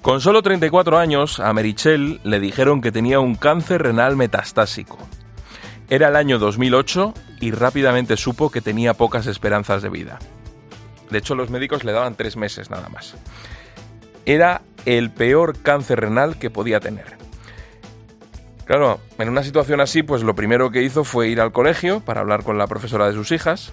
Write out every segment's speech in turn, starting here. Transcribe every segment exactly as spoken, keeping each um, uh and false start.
Con solo treinta y cuatro años, a Meritxell le dijeron que tenía un cáncer renal metastásico. Era el año dos mil ocho y rápidamente supo que tenía pocas esperanzas de vida. De hecho, los médicos le daban tres meses nada más. Era el peor cáncer renal que podía tener. Claro, en una situación así, pues lo primero que hizo fue ir al colegio para hablar con la profesora de sus hijas.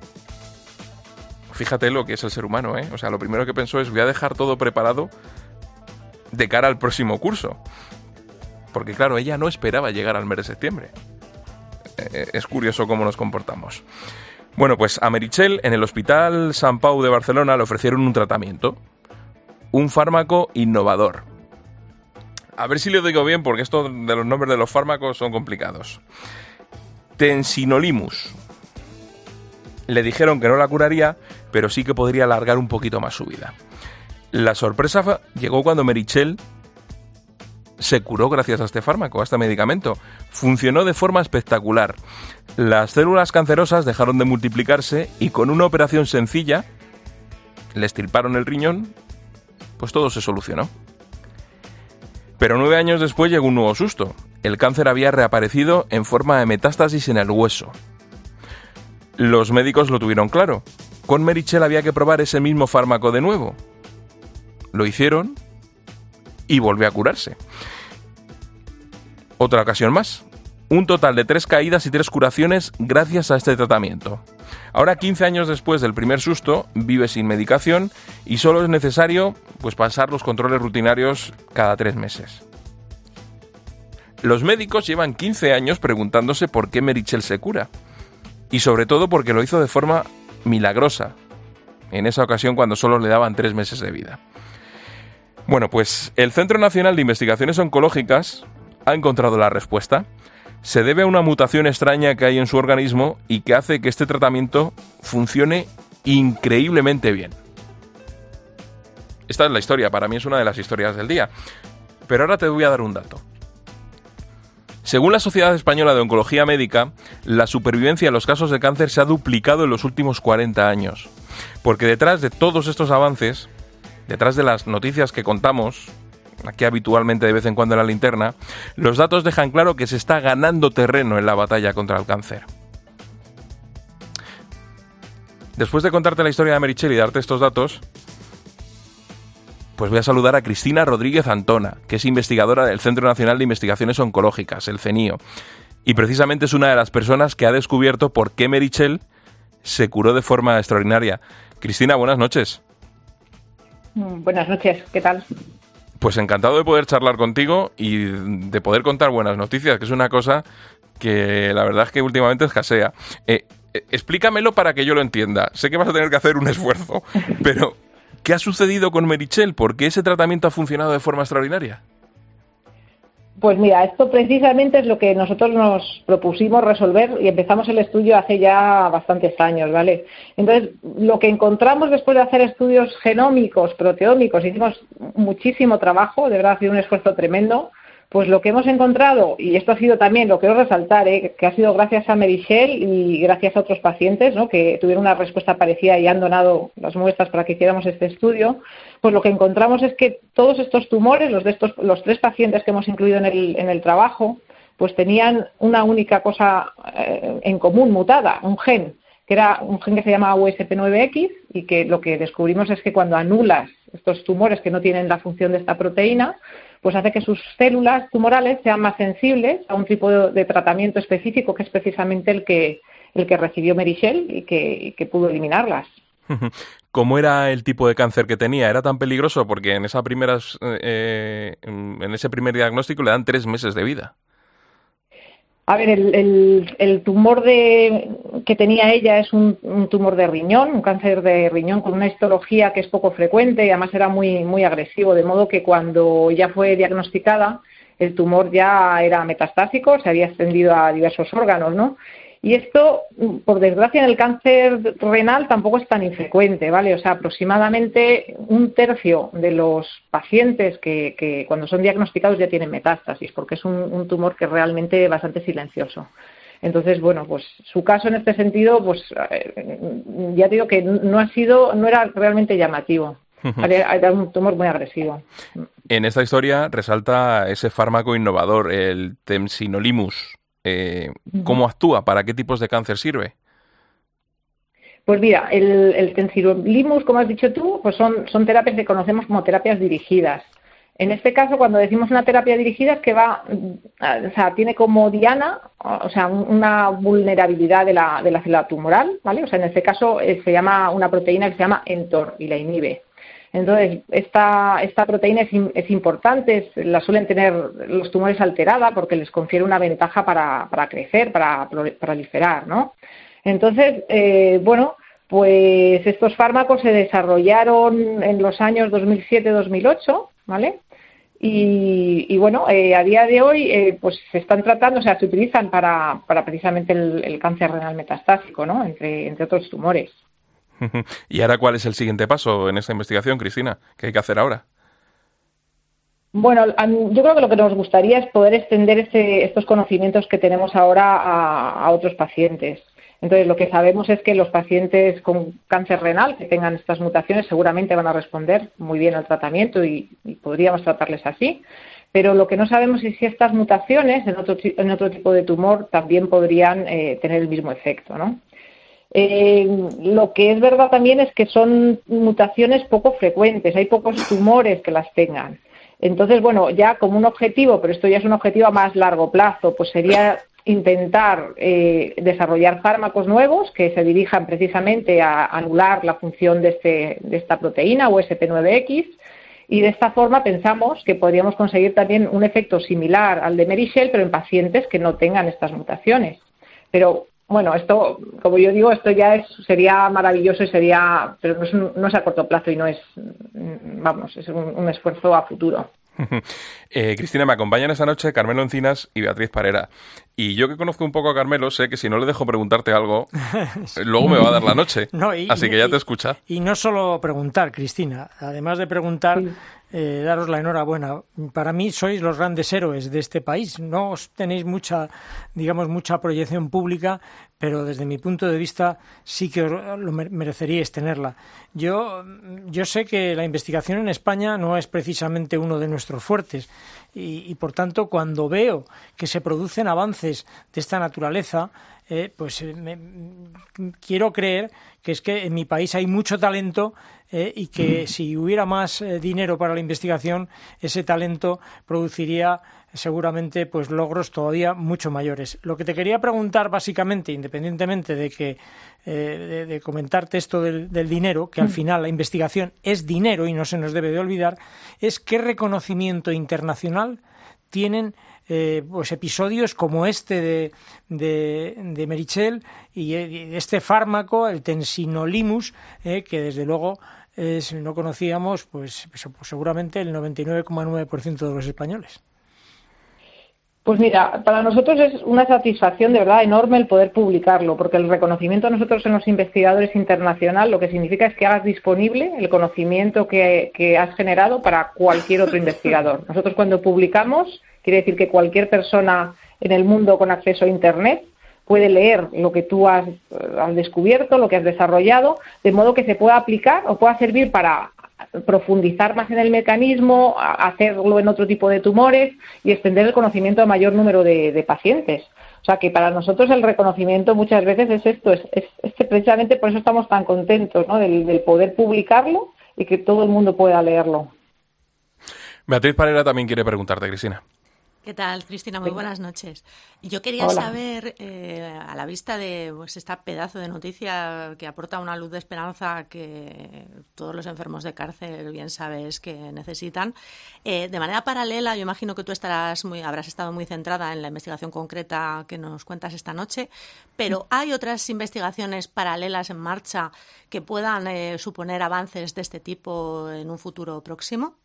Fíjate lo que es el ser humano, ¿eh? O sea, lo primero que pensó es, voy a dejar todo preparado de cara al próximo curso. Porque claro, ella no esperaba llegar al mes de septiembre. Eh, es curioso cómo nos comportamos. Bueno, pues a Meritxell en el Hospital Sant Pau de Barcelona le ofrecieron un tratamiento. Un fármaco innovador. A ver si lo digo bien, porque esto de los nombres de los fármacos son complicados. Tensinolimus. Le dijeron que no la curaría, pero sí que podría alargar un poquito más su vida. La sorpresa llegó cuando Meritxell se curó gracias a este fármaco, a este medicamento. Funcionó de forma espectacular. Las células cancerosas dejaron de multiplicarse y con una operación sencilla, le extirparon el riñón, pues todo se solucionó. Pero nueve años después llegó un nuevo susto. El cáncer había reaparecido en forma de metástasis en el hueso. Los médicos lo tuvieron claro. Con Meritxell había que probar ese mismo fármaco de nuevo. Lo hicieron y volvió a curarse. Otra ocasión más. Un total de tres caídas y tres curaciones gracias a este tratamiento. Ahora, quince años después del primer susto, vive sin medicación y solo es necesario pues, pasar los controles rutinarios cada tres meses. Los médicos llevan quince años preguntándose por qué Meritxell se cura. Y sobre todo porque lo hizo de forma milagrosa. En esa ocasión cuando solo le daban tres meses de vida. Bueno, pues el Centro Nacional de Investigaciones Oncológicas ha encontrado la respuesta. Se debe a una mutación extraña que hay en su organismo y que hace que este tratamiento funcione increíblemente bien. Esta es la historia, para mí es una de las historias del día. Pero ahora te voy a dar un dato. Según la Sociedad Española de Oncología Médica, la supervivencia en los casos de cáncer se ha duplicado en los últimos cuarenta años. Porque detrás de todos estos avances, detrás de las noticias que contamos aquí habitualmente de vez en cuando en la linterna, los datos dejan claro que se está ganando terreno en la batalla contra el cáncer. Después de contarte la historia de Meritxell y darte estos datos, pues voy a saludar a Cristina Rodríguez Antona, que es investigadora del Centro Nacional de Investigaciones Oncológicas, el CENIO, y precisamente es una de las personas que ha descubierto por qué Meritxell se curó de forma extraordinaria. Cristina, buenas noches. Buenas noches, ¿qué tal? Pues encantado de poder charlar contigo y de poder contar buenas noticias, que es una cosa que la verdad es que últimamente escasea. Eh, eh, explícamelo para que yo lo entienda. Sé que vas a tener que hacer un esfuerzo, pero ¿qué ha sucedido con Meritxell? ¿Por qué ese tratamiento ha funcionado de forma extraordinaria? Pues mira, esto precisamente es lo que nosotros nos propusimos resolver y empezamos el estudio hace ya bastantes años, ¿vale? Entonces, lo que encontramos después de hacer estudios genómicos, proteómicos, hicimos muchísimo trabajo, de verdad ha sido un esfuerzo tremendo, pues lo que hemos encontrado, y esto ha sido también, lo quiero resaltar, ¿eh? Que ha sido gracias a Meritxell y gracias a otros pacientes, ¿no? Que tuvieron una respuesta parecida y han donado las muestras para que hiciéramos este estudio, pues lo que encontramos es que todos estos tumores, los de estos, los tres pacientes que hemos incluido en el, en el trabajo, pues tenían una única cosa eh, en común, mutada, un gen, que era un gen que se llama U S P nueve X y que lo que descubrimos es que cuando anulas estos tumores que no tienen la función de esta proteína, pues hace que sus células tumorales sean más sensibles a un tipo de, de tratamiento específico que es precisamente el que, el que recibió Meritxell y que, y que pudo eliminarlas. ¿Cómo era el tipo de cáncer que tenía? ¿Era tan peligroso? Porque en, esa primeras, eh, en ese primer diagnóstico le dan tres meses de vida. A ver, el, el, el tumor de, que tenía ella es un, un tumor de riñón, un cáncer de riñón con una histología que es poco frecuente y además era muy, muy agresivo, de modo que cuando ya fue diagnosticada el tumor ya era metastásico, se había extendido a diversos órganos, ¿no? Y esto, por desgracia, en el cáncer renal tampoco es tan infrecuente, ¿vale? O sea, aproximadamente un tercio de los pacientes que, que cuando son diagnosticados ya tienen metástasis, porque es un, un tumor que es realmente bastante silencioso. Entonces, bueno, pues su caso en este sentido, pues ya te digo que no ha sido, no era realmente llamativo. Era un tumor muy agresivo. En esta historia resalta ese fármaco innovador, el temsinolimus. Eh, ¿Cómo actúa? ¿Para qué tipos de cáncer sirve? Pues mira, el, el temsirolimus, como has dicho tú, pues son, son terapias que conocemos como terapias dirigidas. En este caso, cuando decimos una terapia dirigida, es que va, o sea, tiene como diana, o sea, una vulnerabilidad de la, de la célula tumoral, ¿vale? O sea, en este caso eh, se llama una proteína que se llama mTOR y la inhibe. Entonces, esta, esta proteína es, es importante, es, la suelen tener los tumores alterada porque les confiere una ventaja para, para crecer, para proliferar, ¿no? Entonces, eh, bueno, pues estos fármacos se desarrollaron en los años dos mil siete dos mil ocho, ¿vale? Y, y bueno, eh, a día de hoy eh, pues se están tratando, o sea, se utilizan para, para precisamente el, el cáncer renal metastásico, ¿no? Entre, entre otros tumores. ¿Y ahora cuál es el siguiente paso en esta investigación, Cristina? ¿Qué hay que hacer ahora? Bueno, yo creo que lo que nos gustaría es poder extender este, estos conocimientos que tenemos ahora a, a otros pacientes. Entonces, lo que sabemos es que los pacientes con cáncer renal que tengan estas mutaciones seguramente van a responder muy bien al tratamiento y, y podríamos tratarles así. Pero lo que no sabemos es si estas mutaciones en otro, en otro tipo de tumor también podrían eh, tener el mismo efecto, ¿no? Eh, lo que es verdad también es que son mutaciones poco frecuentes, hay pocos tumores que las tengan. Entonces, bueno, ya como un objetivo, pero esto ya es un objetivo a más largo plazo, pues sería intentar eh, desarrollar fármacos nuevos que se dirijan precisamente a anular la función de, este, de esta proteína O S P nueve X y de esta forma pensamos que podríamos conseguir también un efecto similar al de Merichel, pero en pacientes que no tengan estas mutaciones. Pero bueno, esto, como yo digo, esto ya es, sería maravilloso y sería, pero no es, un, no es a corto plazo y no es, vamos, es un, un esfuerzo a futuro. Eh, Cristina, me acompañan esta noche Carmelo Encinas y Beatriz Parera. Y yo que conozco un poco a Carmelo, sé que si no le dejo preguntarte algo, luego me va a dar la noche. No, y, Así que ya y, te escucha. Y no solo preguntar, Cristina, además de preguntar, sí. eh, daros la enhorabuena. Para mí sois los grandes héroes de este país. No os tenéis mucha, digamos, mucha proyección pública, pero desde mi punto de vista sí que os lo mereceríais tenerla. Yo, yo sé que la investigación en España no es precisamente uno de nuestros fuertes y, y por tanto, cuando veo que se producen avances de esta naturaleza, eh, pues eh, me, quiero creer que es que en mi país hay mucho talento eh, y que si hubiera más eh, dinero para la investigación, ese talento produciría seguramente pues logros todavía mucho mayores. Lo que te quería preguntar básicamente, independientemente de que eh, de, de comentarte esto del, del dinero, que al final la investigación es dinero y no se nos debe de olvidar, es qué reconocimiento internacional tienen eh, pues episodios como este de, de, de Merichel y eh, este fármaco, el temsinolimus, eh, que desde luego es, no conocíamos pues, pues seguramente el noventa y nueve coma nueve por ciento de los españoles. Pues mira, para nosotros es una satisfacción de verdad enorme el poder publicarlo, porque el reconocimiento a nosotros en los investigadores internacional lo que significa es que hagas disponible el conocimiento que, que has generado para cualquier otro investigador. Nosotros cuando publicamos, quiere decir que cualquier persona en el mundo con acceso a Internet puede leer lo que tú has, has descubierto, lo que has desarrollado, de modo que se pueda aplicar o pueda servir para profundizar más en el mecanismo, hacerlo en otro tipo de tumores y extender el conocimiento a mayor número de, de pacientes. O sea que para nosotros el reconocimiento muchas veces es esto, es, es, es precisamente por eso estamos tan contentos, ¿no? Del, del poder publicarlo y que todo el mundo pueda leerlo. Beatriz Parera también quiere preguntarte, Cristina. ¿Qué tal, Cristina? Muy buenas noches. Yo quería Hola. saber, eh, a la vista de pues, esta pedazo de noticia que aporta una luz de esperanza que todos los enfermos de cáncer bien sabes que necesitan, eh, de manera paralela, yo imagino que tú estarás muy, habrás estado muy centrada en la investigación concreta que nos cuentas esta noche, pero ¿hay otras investigaciones paralelas en marcha que puedan eh, suponer avances de este tipo en un futuro próximo?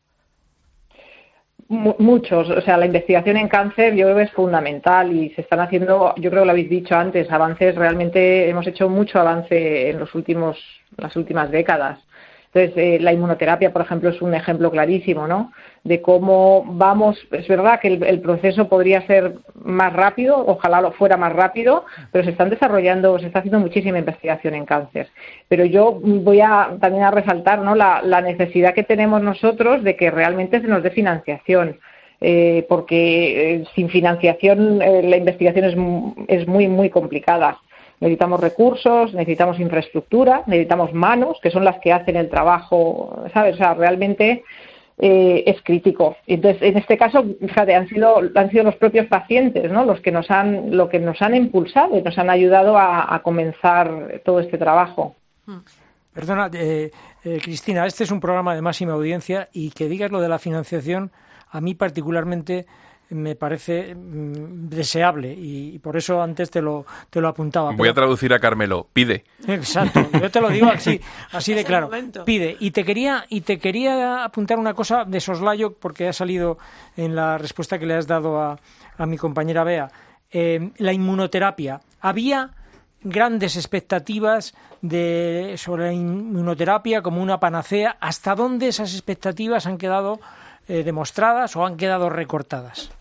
Muchos, o sea, la investigación en cáncer yo creo que es fundamental y se están haciendo, yo creo que lo habéis dicho antes, avances, realmente hemos hecho mucho avance en los últimos, las últimas décadas. Entonces, eh, la inmunoterapia, por ejemplo, es un ejemplo clarísimo, ¿no?, de cómo vamos. Es verdad que el, el proceso podría ser más rápido, ojalá lo fuera más rápido, pero se están desarrollando, se está haciendo muchísima investigación en cáncer. Pero yo voy a también a resaltar, ¿no?, la, la necesidad que tenemos nosotros de que realmente se nos dé financiación. Eh, porque eh, sin financiación eh, la investigación es, es muy, muy complicada. Necesitamos recursos, necesitamos infraestructura, necesitamos manos, que son las que hacen el trabajo, ¿sabes? O sea, realmente eh, es crítico. Entonces, en este caso, fíjate, han sido, han sido los propios pacientes, ¿no?, los que nos han, lo que nos han impulsado y nos han ayudado a, a comenzar todo este trabajo. Perdona, eh, eh, Cristina, este es un programa de máxima audiencia y que digas lo de la financiación, a mí particularmente me parece mm, deseable y, y por eso antes te lo te lo apuntaba. Voy pero... a traducir a Carmelo, pide. Exacto, yo te lo digo así, así de claro, pide. Y te quería y te quería apuntar una cosa de soslayo porque ha salido en la respuesta que le has dado a, a mi compañera Bea. Eh, la inmunoterapia. Había grandes expectativas de sobre la inmunoterapia como una panacea. ¿Hasta dónde esas expectativas han quedado eh, demostradas o han quedado recortadas?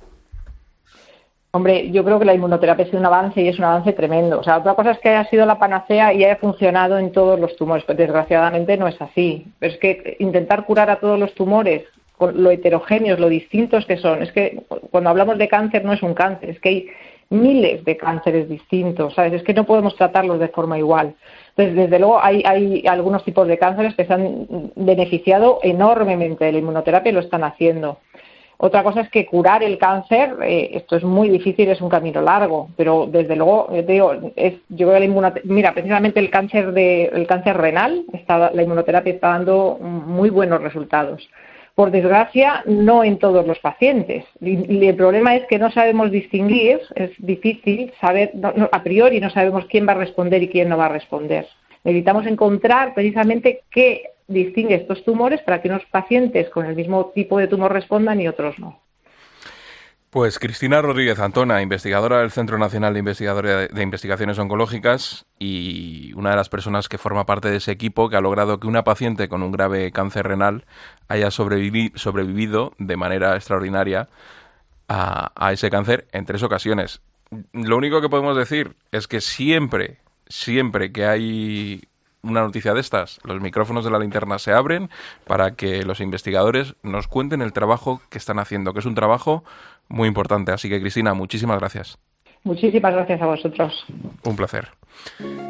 Hombre, yo creo que la inmunoterapia ha sido un avance y es un avance tremendo. O sea, otra cosa es que haya sido la panacea y haya funcionado en todos los tumores, pero desgraciadamente no es así. Pero es que intentar curar a todos los tumores, con lo heterogéneos, lo distintos que son, es que cuando hablamos de cáncer no es un cáncer, es que hay miles de cánceres distintos, ¿sabes? Es que no podemos tratarlos de forma igual. Entonces, desde luego, hay, hay algunos tipos de cánceres que se han beneficiado enormemente de la inmunoterapia y lo están haciendo. Otra cosa es que curar el cáncer, eh, esto es muy difícil, es un camino largo, pero desde luego, yo te digo, es, yo creo que la inmunoterapia, mira, precisamente el cáncer de, el cáncer renal, está, la inmunoterapia está dando muy buenos resultados. Por desgracia, no en todos los pacientes. Y el problema es que no sabemos distinguir, es difícil saber, no, no, a priori no sabemos quién va a responder y quién no va a responder. Necesitamos encontrar precisamente qué distingue estos tumores para que unos pacientes con el mismo tipo de tumor respondan y otros no. Pues Cristina Rodríguez Antona, investigadora del Centro Nacional de, Investigadora de Investigaciones Oncológicas y una de las personas que forma parte de ese equipo que ha logrado que una paciente con un grave cáncer renal haya sobrevivi- sobrevivido de manera extraordinaria a, a ese cáncer en tres ocasiones. Lo único que podemos decir es que siempre, siempre que hay una noticia de estas, los micrófonos de la linterna se abren para que los investigadores nos cuenten el trabajo que están haciendo, que es un trabajo muy importante. Así que, Cristina, muchísimas gracias. Muchísimas gracias a vosotros. Un placer.